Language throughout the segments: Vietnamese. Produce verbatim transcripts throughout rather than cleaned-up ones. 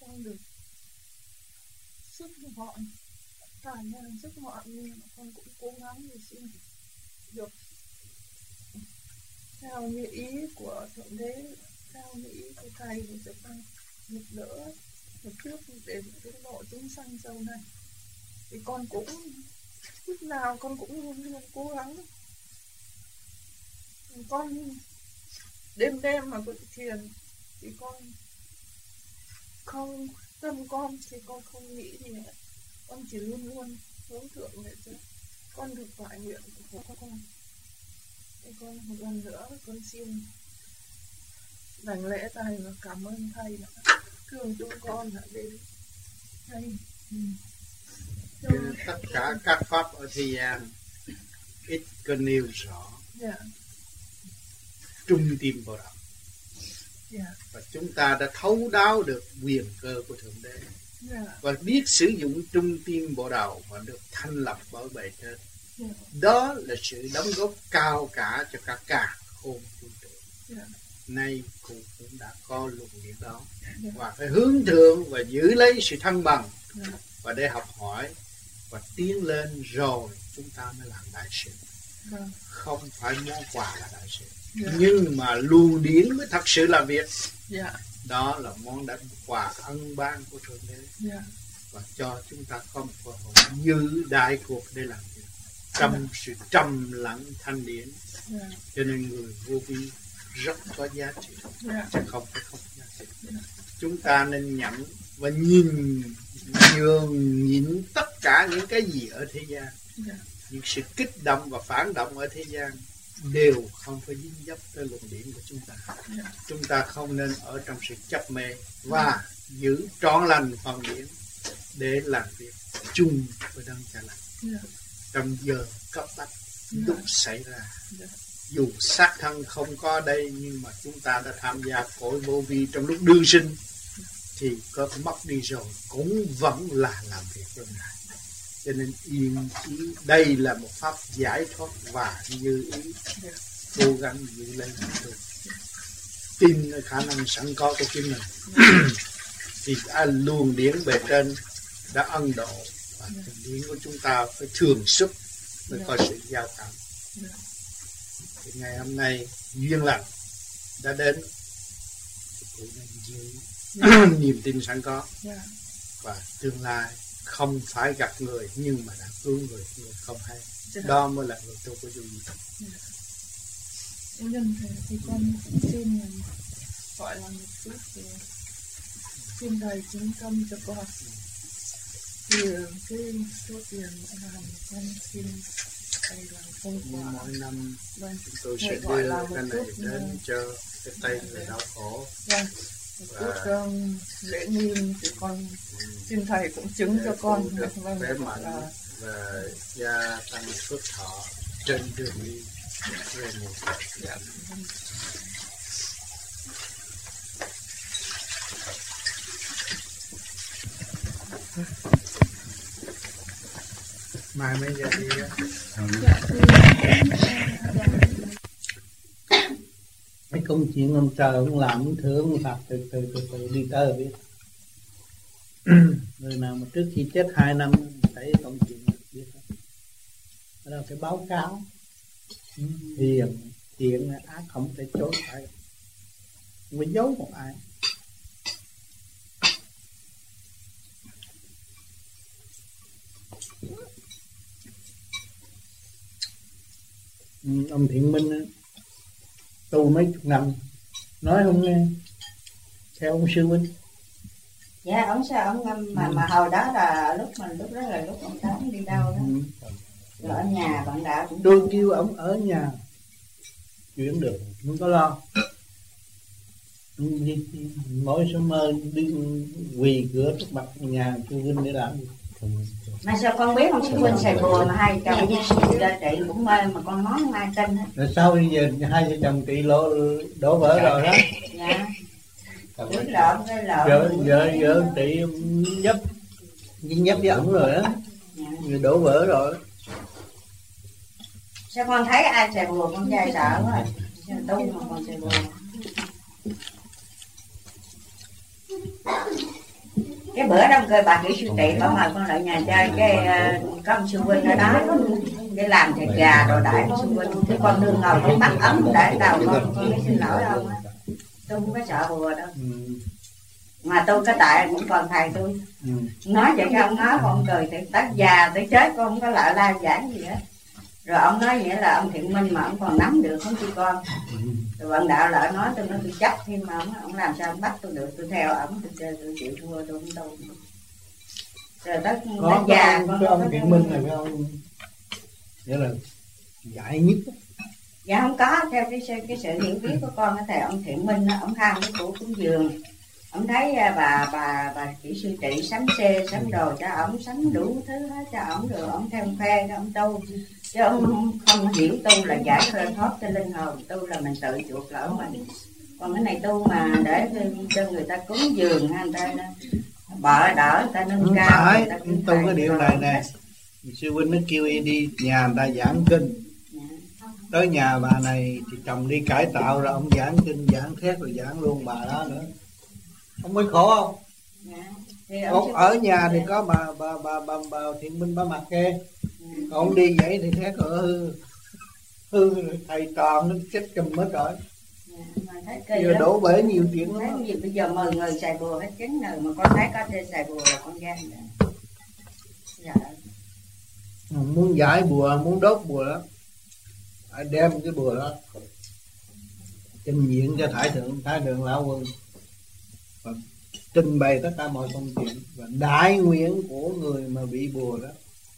con được sức mọi khả năng sức mọi nhưng mà con cũng cố gắng để xin được theo như ý của Thượng Đế, theo như ý của Thầy để cho con giúp đỡ một trước để tiến độ chúng sanh sau này. Thì con cũng lúc nào con cũng luôn luôn cố gắng. Con đêm đêm mà con thiền thì con không, tâm con thì con không nghĩ gì hết, con chỉ luôn luôn hướng thượng để cho con được toại nguyện của con. Thì con một lần nữa con xin đảnh lễ Thầy và cảm ơn Thầy đã thương chúng con đã đến đây. Ừ. Tất cả các pháp ở thế gian ít có nêu rõ yeah. trung tim Bồ Đạo. Yeah. Và chúng ta đã thấu đáo được quyền cơ của Thượng Đế, yeah. và biết sử dụng trung tim Bồ Đạo và được thành lập bởi bề trên. Yeah. Đó là sự đóng góp cao cả cho cả cả khôn vũ trụ. Yeah. Nay cụ cũng đã có luận điểm đó, yeah. và phải hướng thượng và giữ lấy sự thăng bằng, yeah. và để học hỏi và tiến lên rồi chúng ta mới làm đại sự. Yeah. Không phải món quà là đại sự. Yeah. Nhưng mà luồng điển mới thật sự là việc. Yeah. Đó là món đã quà ân ban của Thượng Đế. Yeah. Và cho chúng ta có một cơ hội giữ đại cuộc để làm việc trong yeah. sự trầm lặng thanh điển. Yeah. Cho nên người vô vi rất có giá trị, yeah. chứ không phải không có giá trị. Yeah. Chúng ta nên nhận và nhìn nhường nhịn tất cả những cái gì ở thế gian. Yeah. Những sự kích động và phản động ở thế gian đều không phải dính dấp tới luận điểm của chúng ta. Yeah. Chúng ta không nên ở trong sự chấp mê và yeah. giữ trọn lành phần điển để làm việc chung với đấng Cha Lành. Yeah. Trong giờ cấp bách yeah. lúc xảy ra, yeah. dù xác thân không có đây nhưng mà chúng ta đã tham gia cõi vô vi trong lúc đương sinh, yeah. thì có mất đi rồi cũng vẫn là làm việc với Ngài. Cho nên yên chí đây là một pháp giải thoát và như ý, yeah. cố gắng giữ lấy được tin ở khả năng sẵn có của chính mình. Yeah. Thì anh luồng điển bề trên đã ân độ và yeah. điển của chúng ta phải thường xúc mới yeah. có sự giao cảm. Yeah. Thì ngày hôm nay duyên lành đã đến thì cũng nên giữ yeah. niềm tin sẵn có, yeah. và tương lai không phải gặp người nhưng mà đã cứu người, người không hay. Yeah. Đó mới là người tu của Dù Gì. Yeah. Nhân thế thì con xin gọi là một chút thì xin Thầy chứng tâm cho con. Thì cái số tiền làm con xin Thầy làm không quá. Mỗi năm vâng. chúng tôi sẽ đưa cái này đến cho cái tay người đau khổ. Vâng. Một chút um, lễ nghiêm thì con xin Thầy cũng chứng để cho con được vâng, khỏe mạnh là... và gia tăng phước thọ trên đường đi về một dạ. Mai mới ra đi á. Mấy công chuyện ông trời ông làm ông thưa ông Phật từ từ từ từ đi tới biết. Người nào mà trước khi chết hai năm thấy công chuyện biết đó. Đó là phải báo cáo. Hiền, thiện, ác không thể chối phải. Không phải giấu một ai. Ông Thiện Minh á, tu mấy chục năm nói không nghe theo ông sư huynh. Dạ ông sao ông ngâm mà ừ. mà hồi đó là lúc mình lúc đó là lúc ông Tám đi đâu đó, ừ. rồi ở nhà bạn đã cũng tôi kêu ông ở nhà chuyển được không có lo. Mỗi số mơ đi quỳ cửa trước mặt nhà sư huynh để làm gì. Mà sao con biết ông sư huynh xài bùa mà hai chồng gia trị cũng mê mà con nói không ai tin hết. Rồi sau bây giờ hai vợ chồng trị lỗ đổ vỡ rồi đó. Dạ. Biết lộn cái lộn. Vợ vợ vợ trị nhấp nhấp với ổng rồi á. Dạ. Rồi đổ vỡ rồi. Sao con thấy ai xài bùa con trai sợ quá. Sao tu mà con xài bùa. Cái bữa đó cười bà kỹ sư trị bà mời con lại nhà chơi, cái uh, có ông sư huynh ở đó để làm thịt gà đồ đãi sư huynh, cái con đương ngồi con mắt ấm để đầu con con mới xin lỗi ông á. Tôi không có sợ bùa đâu, mà tôi có tại cũng còn thầy tôi nói vậy cái ông nói con cười thì tới già tới chết con không có lại la giảng gì hết. Rồi ông nói nghĩa là ông Thiện Minh mà ông còn nắm được không chị con. Rồi bạn đạo lại nói tôi nói tôi chấp thêm mà ông, ông làm sao ông bắt tôi được, tôi theo ông tôi chơi tôi chịu thua tôi không đâu. Rồi tới tới già con cái ông Thiện Minh là cái ông nghĩa là dạy nhất. Dạ không có, theo cái cái sự hiểu biết của con thầy ông Thiện Minh ông tham cái của cúng dường. Ông thấy bà bà bà kỹ sư trị sắm xe sắm đồ cho ông, sắm đủ thứ hết cho ông, rồi ông theo khoe cho ông tu, chứ ông không hiểu tu là giải thoát cho linh hồn, tu là mình tự chuộc lỗi mình. Còn cái này tu mà để cho người ta cúng dường hay người ta bợ đỡ người ta nâng cao, phải tu cái điều này nè. Sư huynh nó kêu y đi nhà người ta giảng kinh, tới nhà bà này thì chồng đi cải tạo rồi ông giảng kinh giảng thét rồi giảng luôn bà đó nữa, ông mới khổ không? Dạ. Còn ở nhà thì có bà bà bà bà, bà Thiện Minh bà mặc kê, còn ông đi vậy thì thét ở hư hư thầy tròn nó chết chùm hết rồi. Dạ, giờ đổ bể nhiều chuyện lắm. Bây giờ mười người xài bùa hết chín người mà con thấy có thể xài bùa là con gan rồi. Dạ. Muốn giải bùa, muốn đốt bùa đó, phải đem cái bùa đó trình diện cho Thái thượng Thái thượng lão quân và trình bày tất cả mọi công chuyện, và đại nguyện của người mà bị bùa đó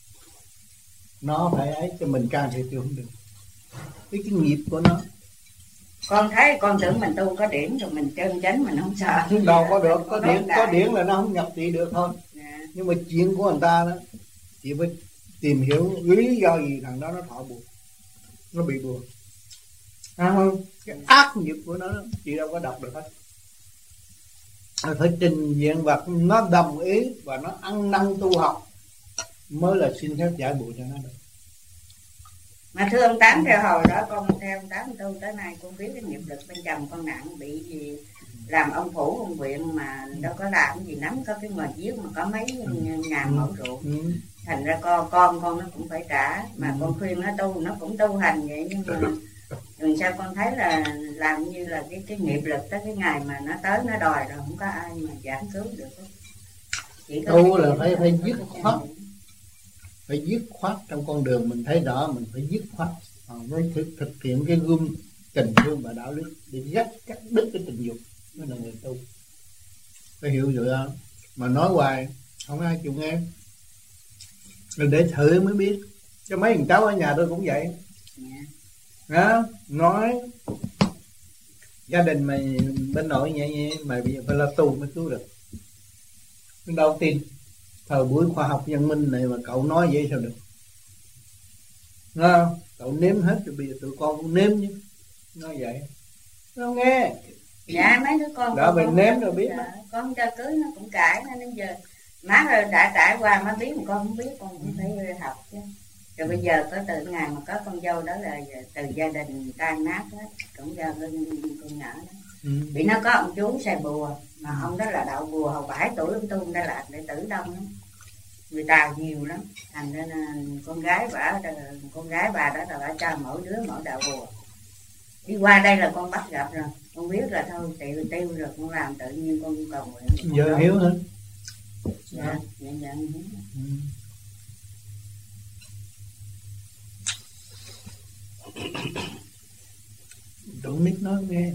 nó phải ấy, cho mình can thiệp không được, cái cái nghiệp của nó. Con thấy con tưởng mình tu có điển rồi mình chân chánh mình không sợ. Đâu có được, có điển có điển là nó không nhập trị được thôi. Dạ. Nhưng mà chuyện của người ta đó chỉ phải tìm hiểu lý do gì thằng đó nó thọ bùa, nó bị bùa, à, không? Cái ác nghiệp của nó chị đâu có đọc được hết. Phải trình diện vật nó đồng ý và nó ăn năn tu học mới là xin phép giải bùa cho nó được. Mà thưa ông Tám, theo hồi đó con theo ông Tám tu tới nay con biết cái nghiệp lực bên chồng con nặng, bị gì làm ông phủ ông huyện mà đâu có làm gì lắm, có cái mệt giết mà có mấy ngàn mẫu ruộng. Ừ. Thành ra con con con nó cũng phải trả, mà ừ. con khuyên nó tu nó cũng tu hành vậy, nhưng mà rồi sao con thấy là làm như là cái cái nghiệp lực tới cái ngày mà nó tới nó đòi rồi không có ai mà giảm cứu được. Chỉ tu là phải phải dứt khoát, phải dứt khoát trong con đường mình thấy rõ mình phải dứt khoát, mới thực, thực hiện cái gương tình thương và đạo đức để dắt cắt đứt cái tình dục, mới là người tu. Phải hiểu rồi không? Mà nói hoài không ai chịu nghe, mình để thử mới biết. Cho mấy thằng cháu ở nhà tôi cũng vậy. Đó, nói gia đình mày bên nội nhẹ nhẹ mày bây giờ phải là tu mới cứu được. Nhưng đâu tin thời buổi khoa học văn minh này mà cậu nói vậy sao được? Đúng không? Cậu nếm hết rồi bây giờ tụi con cũng nếm chứ. Nói vậy nó không nghe. Dạ mấy đứa con đã mình nếm rồi biết. Dạ, con cho cưới nó cũng cãi nên giờ má rồi đã trải qua má biết, con không biết con cũng phải học chứ. Rồi bây giờ có từ ngày mà có con dâu đó là từ gia đình tan nát hết, cũng do con, con nhỏ đó. Ừ. Vì nó có ông chú xài bùa, mà ông đó là đạo bùa hồi bảy tuổi ông tu Đà Lạt để tử đông lắm, người Tàu nhiều lắm, thành ra là con gái bà con gái bà đó là bà cho mỗi đứa mỗi đạo bùa. Đi qua đây là con bắt gặp rồi, con biết là thôi tiêu tiêu rồi con làm tự nhiên con cầu nguyện. Giờ hiểu hả? Dạ, dạ, dạ, hiểu. Ừ. Tụi nít nói nghe.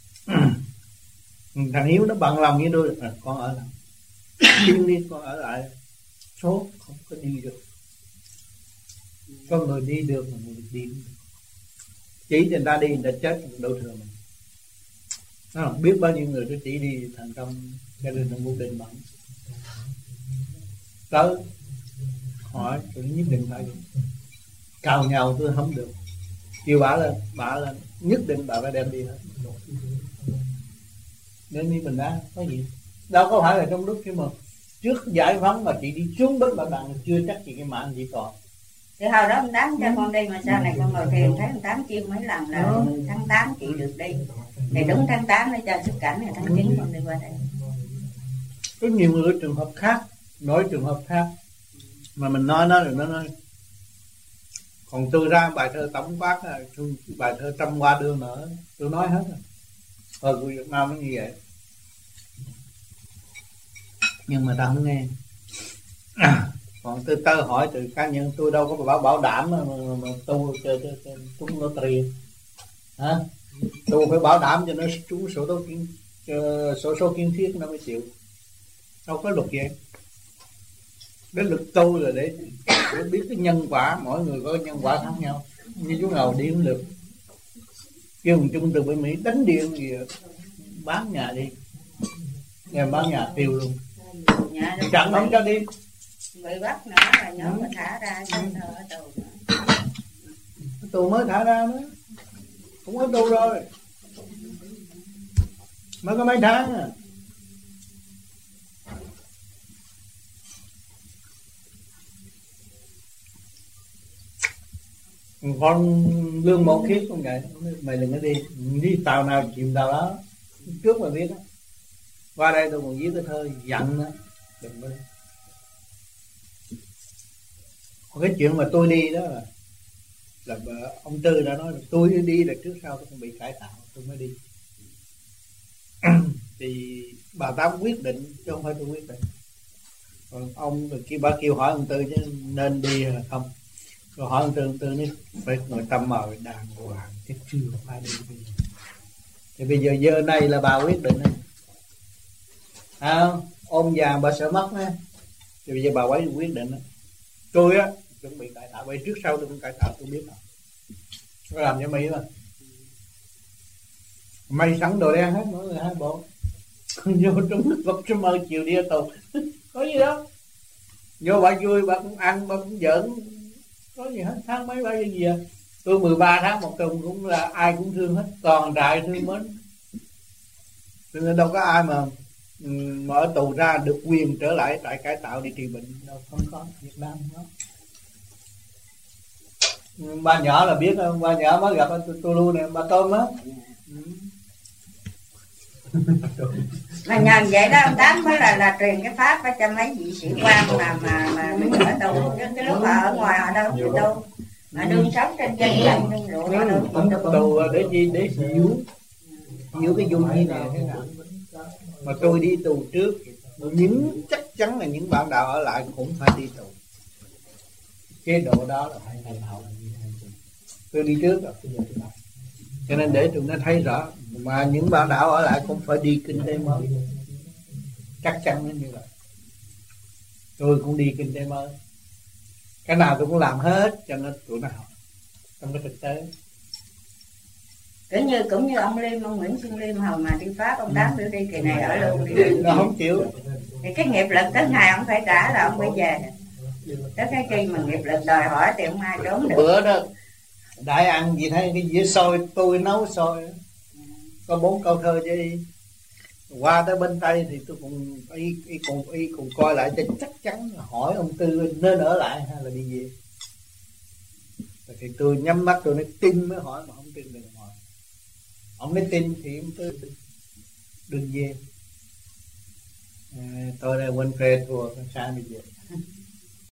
Thằng Hiếu nó bằng lòng với tôi, à, con ở lại, xin đi con ở lại, số không có đi được, có người đi được mà người đi không được. Chỉ người ta đi người ta chết đổ thừa mình. Nó biết bao nhiêu người tôi chỉ đi thành công gia đình trong vô định bận tới hỏi tôi nhất định phải đi, cào nhau tôi không được, kêu bà lên bà lên nhất định bà phải đem đi hết. Nên như mình đã có gì đâu có phải là trong lúc cái mà trước giải phóng mà chị đi xuống đất bạn bạn chưa chắc chị cái mạng chị còn. Thì hồi đó ông Tám cho con đi mà sau này con ngồi thiền thấy ông Tám kêu mấy lần là ừ. tháng tám chị được đi, thì đúng tháng tám nó cho xuất cảnh, rồi tháng chín con đi qua đây. Có nhiều người trường hợp khác, nói trường hợp khác mà mình nói nó rồi nó nói. Còn tôi ra bài thơ tổng quát, bài thơ trăm hoa đua nở, tôi nói hết rồi. Thời của Việt Nam nó như vậy. Nhưng mà ta không nghe. À, còn tôi tơ hỏi từ cá nhân tôi đâu có bảo bảo đảm mà, mà, mà tu chơi chơi chơi trúng lottery hả? Tôi phải bảo đảm cho nó trúng số số kiến số số kiến thiết nó mới chịu. Đâu có luật vậy. Đến luật tu là để, để biết cái nhân quả, mỗi người có nhân quả khác nhau. Như chú Ngầu đi cũng được, kêu thằng Trung từ bên Mỹ đánh điện gì bán nhà đi, nghe bán nhà tiêu luôn, chẳng không cho đi. Bị bắt nữa là nhớ mà thả ra xong rồi ở tù nữa. Tù mới thả ra nữa, cũng có tù rồi, mới có mấy tháng à. Con lương một khiết không vậy, mày đừng có đi, đi tàu nào chìm tàu đó, trước mà biết đó. Qua đây tôi còn viết cái thơ giận đó, đừng có đi. Còn cái chuyện mà tôi đi đó là, là ông Tư đã nói là tôi đi là trước sau tôi không bị cải tạo tôi mới đi. Thì bà Tám quyết định chứ không phải tôi quyết định. Còn ông kia bà kêu hỏi ông Tư chứ nên đi hay là không. Rồi hỏi ông Tư, ông Tư nói phải ngồi tâm mời đàng hoàng chứ chưa phải đi bây giờ. Thì bây giờ giờ này là bà quyết định đấy. À, ôm già bà sợ mất á. Thì bây giờ bà ấy quyết định đó. Tôi á chuẩn bị cải tạo, vậy trước sau tôi cũng cải tạo tôi biết rồi. Tôi làm cho Mỹ mà. May sẵn đồ đen hết mỗi người hai bộ. Vô trong vật trong mơ chiều đi tù. Có gì đâu. Vô bà vui, bà cũng ăn, bà cũng giỡn. Có gì hết, tháng mấy bao nhiêu gì à. Tôi mười ba tháng một tuần cũng là ai cũng thương hết, toàn trại thương mến. Cho nên đâu có ai mà mở tù ra được quyền trở lại trại cải tạo đi trị bệnh đâu, không có, Việt Nam không có. Ba nhỏ là biết không, ba nhỏ mới gặp tôi, tôi luôn nè, ba Tôm á. Mà nhờ vậy đó ông Tám mới là là truyền cái pháp cho mấy vị sĩ quan mà mà mà mình ở tù, cái lúc họ ở ngoài họ đâu chịu đâu, họ đương sống trên dân lạnh đương lụa họ đâu chịu đâu. Tù để gì, để hiểu hiểu cái dung như này thế nào. Mà tôi đi tù trước, những chắc chắn là những bạn đạo ở lại cũng phải đi tù. Chế độ đó là phải thành hậu. Tôi đi trước rồi, cho nên để tụi nó thấy rõ. Mà những bạn đạo ở lại cũng phải đi kinh tế mới, chắc chắn nó như vậy. Tôi cũng đi kinh tế mới, cái nào tôi cũng làm hết cho nên tụi nó học trong cái thực tế. Kiểu như cũng như ông Liêm, ông Nguyễn Xuân Liêm hồi mà đi Pháp ông Tám biểu đi kỳ này ở luôn đi. Nó không chịu. Thì cái nghiệp lực tới ngày ông phải trả là ông phải về. Tới cái khi mà nghiệp lực đòi hỏi thì không ai trốn được. Bữa đó đại ăn gì thấy cái dĩa xôi tôi nấu xôi có bốn câu thơ chứ y. Qua tới bên Tây thì tôi cũng y, y cùng y cùng coi lại cho chắc chắn, hỏi ông Tư nên ở lại hay là đi về. Thì tôi nhắm mắt tôi nói tin mới hỏi, mà không tin đừng hỏi. Ông nói tin thì ông Tư đừng về. À, tôi đây quên phê thua sao bây giờ.